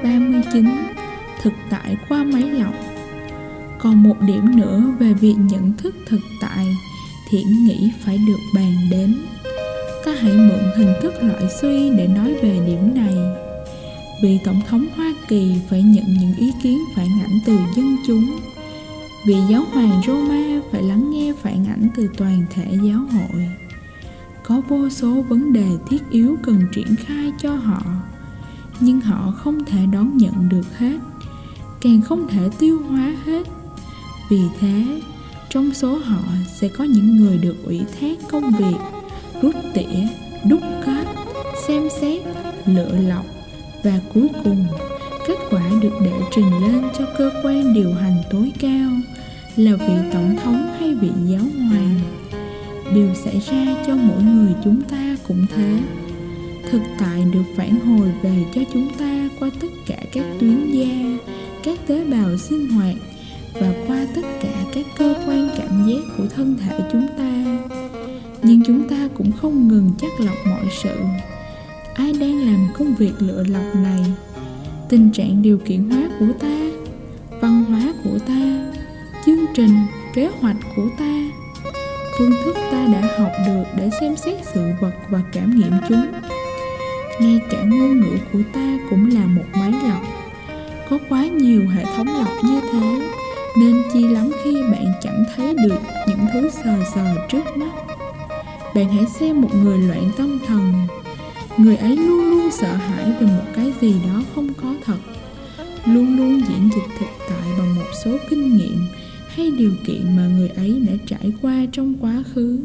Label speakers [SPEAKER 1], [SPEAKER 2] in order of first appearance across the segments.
[SPEAKER 1] 39. Thực tại qua máy lọc. Còn một điểm nữa về việc nhận thức thực tại, Thiển nghĩ phải được bàn đến. Ta hãy mượn hình thức loại suy để nói về điểm này. Vị Tổng thống Hoa Kỳ phải nhận những ý kiến phản ảnh từ dân chúng. Vị giáo hoàng Roma phải lắng nghe phản ảnh từ toàn thể giáo hội. Có vô số vấn đề thiết yếu cần triển khai cho họ, nhưng họ không thể đón nhận được hết, càng không thể tiêu hóa hết. Vì thế, trong số họ sẽ có những người được ủy thác công việc rút tỉa, đúc kết, xem xét, lựa lọc, và cuối cùng kết quả được đệ trình lên cho cơ quan điều hành tối cao là vị tổng thống hay vị giáo hoàng. Điều xảy ra cho mỗi người chúng ta cũng thế. Thực tại được phản hồi về cho chúng ta qua tất cả các tuyến da, các tế bào sinh hoạt và qua tất cả các cơ quan cảm giác của thân thể chúng ta. Nhưng chúng ta cũng không ngừng chắt lọc mọi sự. Ai đang làm công việc lựa lọc này? Tình trạng điều kiện hóa của ta, văn hóa của ta, chương trình, kế hoạch của ta, phương thức ta đã học được để xem xét sự vật và cảm nghiệm chúng. Ngay cả ngôn ngữ của ta cũng là một máy lọc. Có quá nhiều hệ thống lọc như thế, nên chi lắm khi bạn chẳng thấy được những thứ sờ sờ trước mắt. Bạn hãy xem một người loạn tâm thần. Người ấy luôn luôn sợ hãi về một cái gì đó không có thật, luôn luôn diễn dịch thực tại bằng một số kinh nghiệm hay điều kiện mà người ấy đã trải qua trong quá khứ.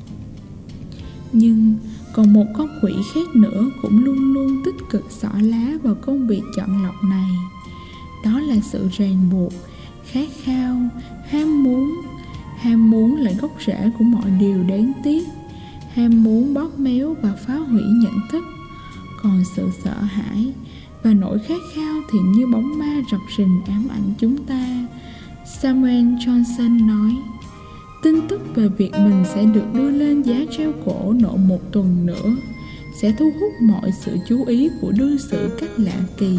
[SPEAKER 1] Nhưng còn một con quỷ khác nữa cũng luôn luôn tích cực xỏ lá vào công việc chọn lọc này. Đó là sự ràng buộc, khát khao, ham muốn. Ham muốn là gốc rễ của mọi điều đáng tiếc. Ham muốn bóp méo và phá hủy nhận thức. Còn sự sợ hãi và nỗi khát khao thì như bóng ma rập rình ám ảnh chúng ta. Samuel Johnson nói, tin tức về việc mình sẽ được đưa lên giá treo cổ nộ một tuần nữa sẽ thu hút mọi sự chú ý của đương sự cách lạ kỳ.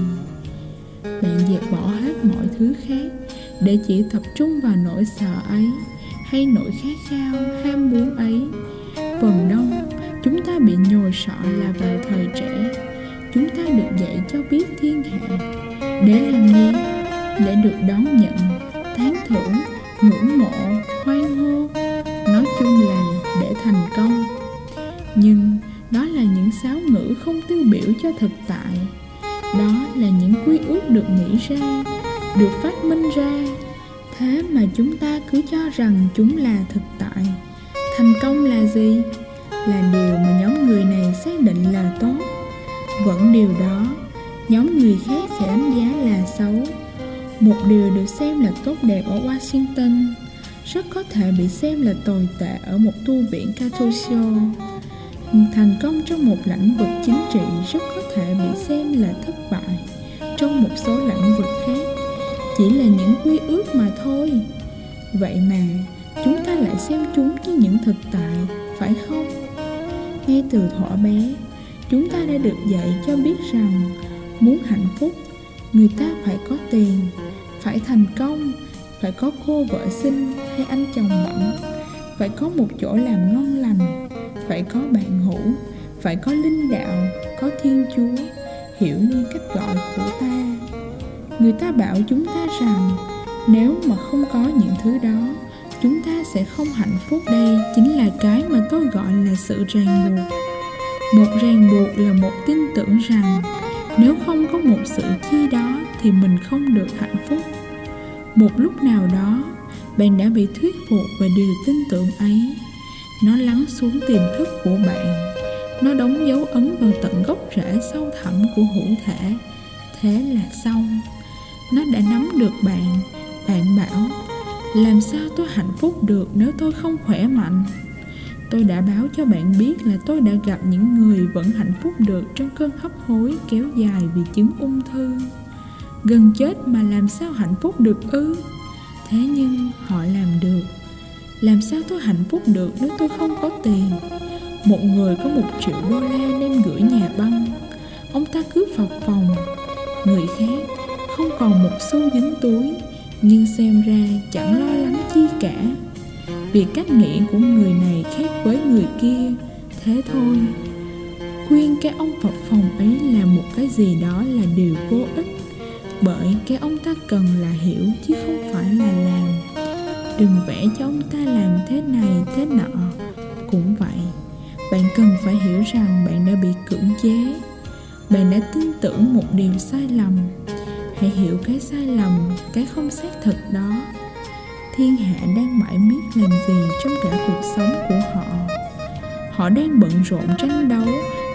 [SPEAKER 1] Bạn dẹp bỏ hết mọi thứ khác để chỉ tập trung vào nỗi sợ ấy hay nỗi khát khao, ham muốn ấy. Phần đông chúng ta bị nhồi sọ là vào thời trẻ. Chúng ta được dạy cho biết thiên hạ để làm gì? Để được đón nhận, tán thưởng, ngưỡng mộ, hoan hô. Nói chung là để thành công. Nhưng đó là những sáo ngữ không tiêu biểu cho thực tại. Đó là những quy ước được nghĩ ra, được phát minh ra. Thế mà chúng ta cứ cho rằng chúng là thực tại. Thành công là gì? Là điều mà nhóm người này xác định là tốt. Vẫn điều đó, nhóm người khác sẽ đánh giá là xấu. Một điều được xem là tốt đẹp ở Washington rất có thể bị xem là tồi tệ ở một tu viện Catosio. Thành công trong một lĩnh vực chính trị rất có thể bị xem là thất bại trong một số lĩnh vực khác. Chỉ là những quy ước mà thôi. Vậy mà chúng ta lại xem chúng như những thực tại, phải không? Ngay từ thuở bé, chúng ta đã được dạy cho biết rằng muốn hạnh phúc, người ta phải có tiền, phải thành công, phải có cô vợ xinh hay anh chồng mặn, phải có một chỗ làm ngon lành, phải có bạn hữu, phải có linh đạo, có Thiên Chúa, hiểu như cách gọi của ta. Người ta bảo chúng ta rằng nếu mà không có những thứ đó, chúng ta sẽ không hạnh phúc. Đây chính là cái mà tôi gọi là sự ràng buộc. Một ràng buộc là một tin tưởng rằng nếu không có một sự chi đó thì mình không được hạnh phúc. Một lúc nào đó, bạn đã bị thuyết phục về điều tin tưởng ấy. Nó lắng xuống tiềm thức của bạn. Nó đóng dấu ấn vào tận gốc rễ sâu thẳm của hữu thể. Thế là xong. Nó đã nắm được bạn. Bạn bảo, làm sao tôi hạnh phúc được nếu tôi không khỏe mạnh? Tôi đã báo cho bạn biết là tôi đã gặp những người vẫn hạnh phúc được trong cơn hấp hối kéo dài vì chứng ung thư. Gần chết mà làm sao hạnh phúc được ư? Thế nhưng họ làm được. Làm sao tôi hạnh phúc được nếu tôi không có tiền? Một người có $1 triệu đem gửi nhà băng. Ông ta cứ phập phồng. Người khác không còn một xu dính túi, nhưng xem ra chẳng lo lắng chi cả. Vì cách nghĩ của người này khác với người kia, thế thôi. Khuyên cái ông Phật phòng ấy làm một cái gì đó là điều vô ích, bởi cái ông ta cần là hiểu chứ không phải là làm. Đừng vẽ cho ông ta làm thế này thế nọ. Cũng vậy, bạn cần phải hiểu rằng bạn đã bị cưỡng chế. Bạn đã tin tưởng một điều sai lầm. Hãy hiểu cái sai lầm, cái không xác thực đó. Thiên hạ đang mãi miết làm gì trong cả cuộc sống của họ. Họ đang bận rộn tranh đấu,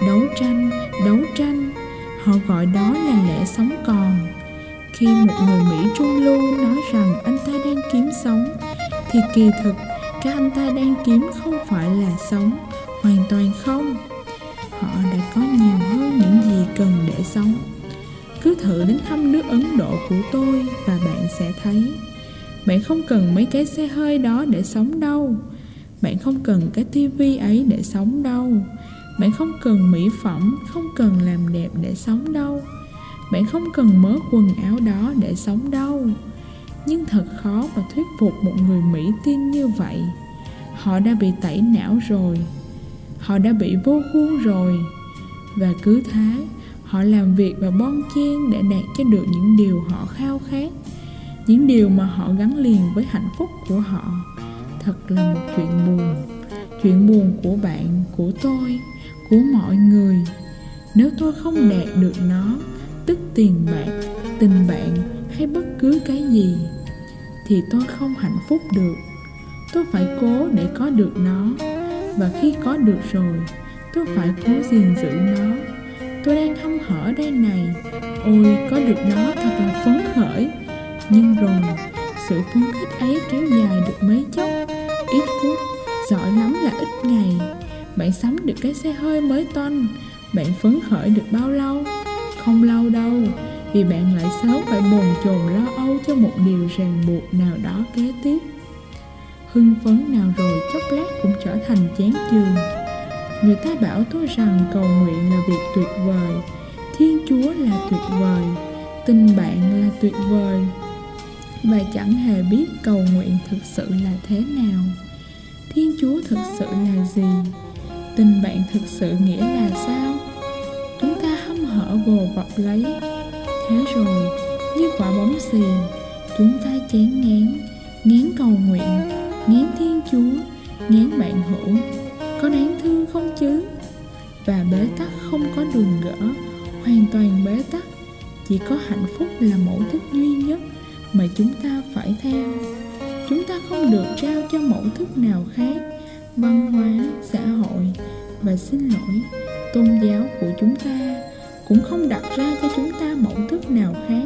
[SPEAKER 1] đấu tranh. Họ gọi đó là lẽ sống còn. Khi một người Mỹ trung lưu nói rằng anh ta đang kiếm sống, thì kỳ thực cái anh ta đang kiếm không phải là sống, hoàn toàn không. Họ đã có nhiều hơn những gì cần để sống. Cứ thử đến thăm nước Ấn Độ của tôi và bạn sẽ thấy. Bạn không cần mấy cái xe hơi đó để sống đâu. Bạn không cần cái tivi ấy để sống đâu. Bạn không cần mỹ phẩm, không cần làm đẹp để sống đâu. Bạn không cần mớ quần áo đó để sống đâu. Nhưng thật khó mà thuyết phục một người Mỹ tin như vậy. Họ đã bị tẩy não rồi. Họ đã bị vô khuôn rồi. Và cứ thế, họ làm việc và bon chen để đạt cho được những điều họ khao khát, những điều mà họ gắn liền với hạnh phúc của họ. Thật là một chuyện buồn. Chuyện buồn của bạn, của tôi, của mọi người. Nếu tôi không đạt được nó, tức tiền bạc, tình bạn hay bất cứ cái gì, thì tôi không hạnh phúc được. Tôi phải cố để có được nó. Và khi có được rồi, tôi phải cố gìn giữ nó. Tôi đang hăm hở đây này. Ôi, có được nó thật là phấn khởi. Nhưng rồi, sự phấn khích ấy kéo dài được mấy chốc, ít phút, giỏi lắm là ít ngày. Bạn sắm được cái xe hơi mới toanh. Bạn phấn khởi được bao lâu? Không lâu đâu, vì bạn lại sớm phải bồn chồn lo âu cho một điều ràng buộc nào đó kế tiếp. Hưng phấn nào rồi chốc lát cũng trở thành chán chường. Người ta bảo tôi rằng cầu nguyện là việc tuyệt vời, Thiên Chúa là tuyệt vời, tình bạn là tuyệt vời, và chẳng hề biết cầu nguyện thực sự là thế nào. Thiên Chúa thực sự là gì? Tình bạn thực sự nghĩa là sao? Chúng ta hăm hở vồ vập lấy. Thế rồi, như quả bóng xì, chúng ta chán ngán cầu nguyện, ngán Thiên Chúa, ngán bạn hữu. Có đáng thương không chứ? Và bế tắc không có đường gỡ, hoàn toàn bế tắc. Chỉ có hạnh phúc là mẫu thức duy nhất mà chúng ta phải theo. Chúng ta không được trao cho mẫu thức nào khác. Văn hóa, xã hội và xin lỗi, tôn giáo của chúng ta cũng không đặt ra cho chúng ta mẫu thức nào khác.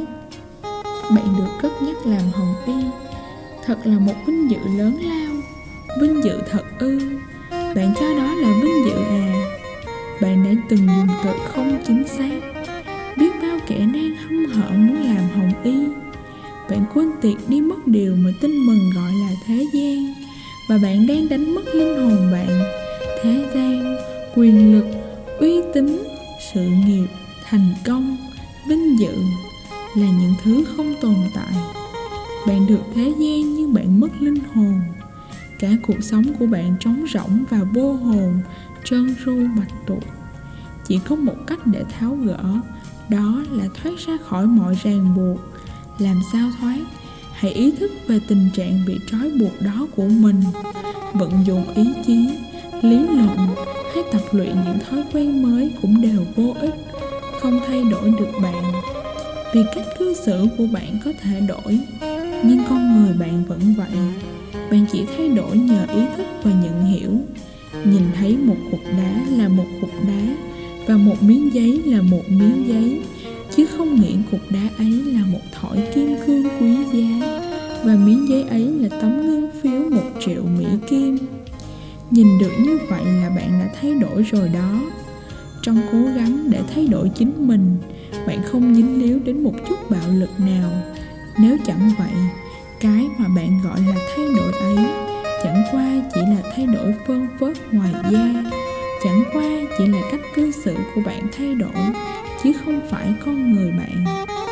[SPEAKER 1] Bạn được cất nhắc làm hồng y, thật là một vinh dự lớn lao. Vinh dự thật ư? Bạn cho đó là vinh dự à? Bạn đã từng dùng từ không chính xác. Biết bao kẻ đang hăm hở muốn làm hồng y. Bạn quên tiệt đi mất điều mà tin mừng gọi là thế gian. Và bạn đang đánh mất linh hồn bạn. Thế gian, quyền lực, uy tín, sự nghiệp, thành công, vinh dự là những thứ không tồn tại. Bạn được thế gian nhưng bạn mất linh hồn. Cả cuộc sống của bạn trống rỗng và vô hồn, trơn ru bạch tuộc. Chỉ có một cách để tháo gỡ, đó là thoát ra khỏi mọi ràng buộc. Làm sao thoát? Hãy ý thức về tình trạng bị trói buộc đó của mình. Vận dụng ý chí, lý luận hay tập luyện những thói quen mới cũng đều vô ích, không thay đổi được bạn. Vì cách cư xử của bạn có thể đổi, nhưng con người bạn vẫn vậy. Bạn chỉ thay đổi nhờ ý thức và nhận hiểu. Nhìn thấy một cục đá là một cục đá, và một miếng giấy là một miếng giấy, chứ không nghĩ cục đá ấy là một thỏi kim cương quý giá, và miếng giấy ấy là tấm ngân phiếu 1.000.000 Mỹ Kim. Nhìn được như vậy là bạn đã thay đổi rồi đó. Trong cố gắng để thay đổi chính mình, bạn không dính líu đến một chút bạo lực nào. Nếu chẳng vậy, cái mà bạn gọi là thay đổi ấy chẳng qua chỉ là thay đổi phơn phớt ngoài da. Chẳng qua chỉ là cách cư xử của bạn thay đổi, chứ không phải con người bạn.